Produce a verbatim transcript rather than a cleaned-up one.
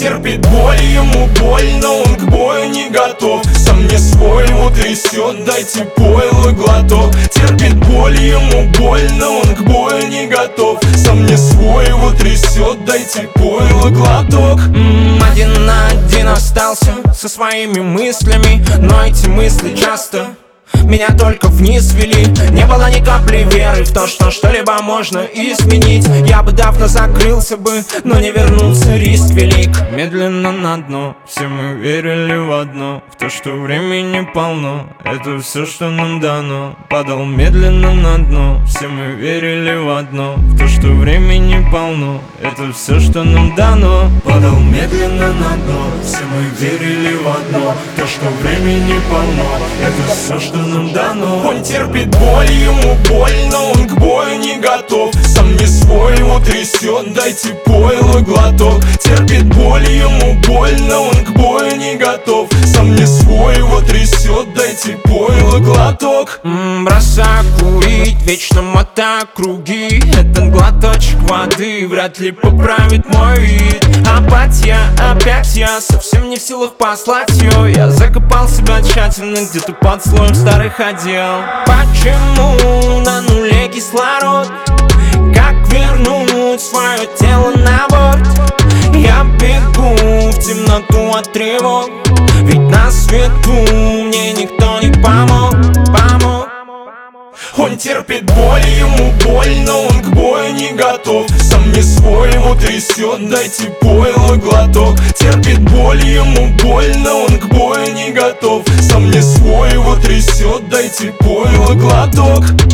терпит боль, ему больно, он к бою не готов. Сам не свой, его трясет, дайте пойло глоток. Терпит боль, ему больно, он к бою не готов. Сам не свой, его трясет, дайте пойло глоток. М-м, Один на один остался со своими мыслями, но эти мысли часто меня только вниз вели. Не было ни капли веры в то, что что-либо можно изменить. Я бы давно закрылся бы, но не вернулся, риск велик. Медленно на дно, все мы верили в одно, в то, что времени полно, это все, что нам дано. Падал медленно на дно, все мы верили в одно, в то, что времени полно, это все, что нам дано. Падал медленно на дно, все мы верили в одно, в то, что времени полно, это все, что нам дано. Он терпит боль, ему больно, он к бою не готов. Сам не свой, его трясет, дайте пойло глоток. Терпит боль, ему больно, он к бою не готов. Сам не свой, его трясет, дайте пойло глоток. М-м, Бросаю курить, вечно мотаю круги. Этот глоточек воды вряд ли поправит мой вид. Апатия, опять я совсем не в силах послать ее. Я закопал себя тщательно где-то под слоем старых одел. Почему на нуле кислород? Как вернуть свое тело на борт? Я бегу в темноту от тревог, ведь на свету мне никто не помог, помог. Он терпит боль, ему больно, он к бою не готов. Сам не свой, его трясет, дайте пойло глоток. Терпит боль, ему больно, он к бою не готов. Сам не свой, его трясет, дайте пойло глоток.